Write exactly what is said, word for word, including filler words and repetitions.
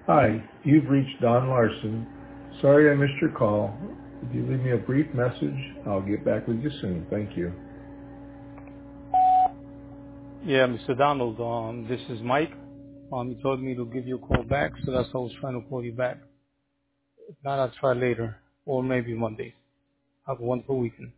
Hi, you've reached Don Larson. Sorry I missed your call. If you leave me a brief message, I'll get back with you soon. Thank you. Yeah, Mister Donald, um, this is Mike. Um, he told me to give you a call back, so that's why I was trying to call you back. If not, I'll try later, or maybe Monday. Have a wonderful weekend.